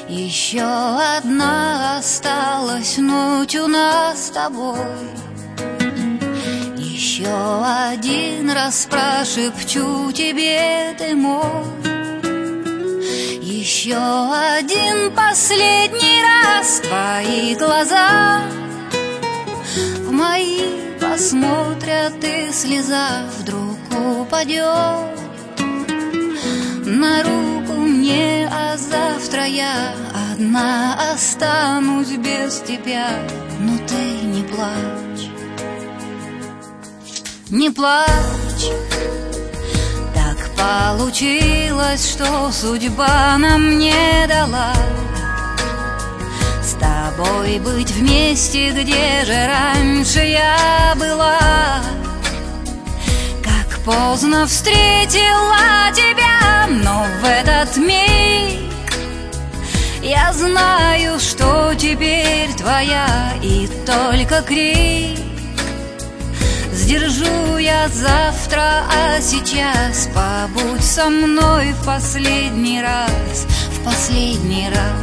Еще одна осталась ночь у нас с тобой. Еще один раз прошепчу тебе, ты мой. Еще один последний раз твои глаза в мои посмотрят, и слеза вдруг упадет на руку мне, а завтра я одна останусь без тебя. Но ты не плачь, не плачь. Так получилось, что судьба нам не дала с тобой быть вместе, где же раньше я была. Как поздно встретила тебя, но в этот миг я знаю, что теперь твоя, и только крик сдержу я завтра, а сейчас побудь со мной в последний раз, в последний раз.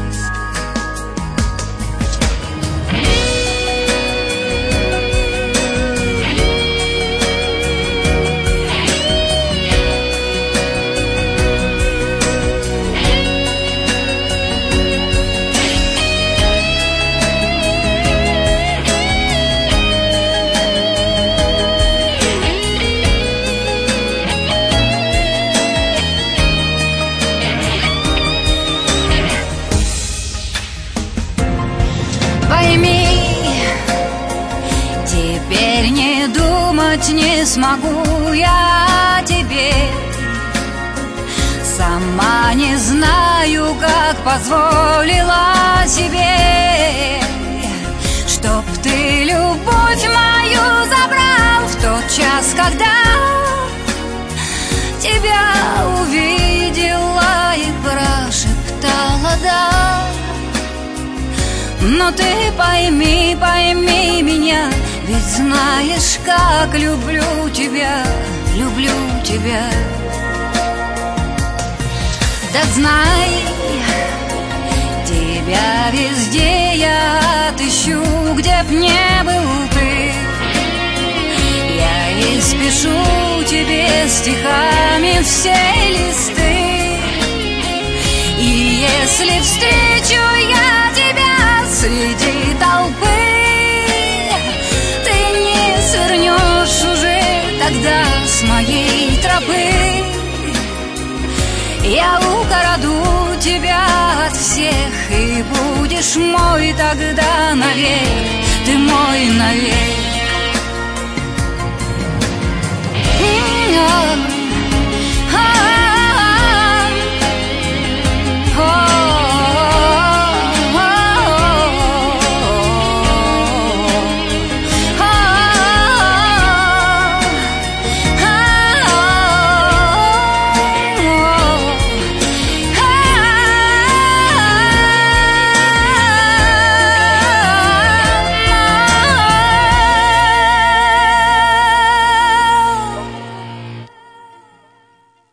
Теперь не думать не смогу я о тебе. Сама не знаю, как позволила себе, чтоб ты любовь мою забрал в тот час, когда тебя увидела и прошептала «да». Но ты пойми, пойми меня, ведь знаешь, как люблю тебя, люблю тебя. Да знай, тебя везде я отыщу, где б не был ты. Я испишу тебе стихами все листы. И если встречу я тебя среди толпы, ты не свернешь уже тогда с моей тропы. Я украду тебя от всех, и будешь мой тогда навек, ты мой навек.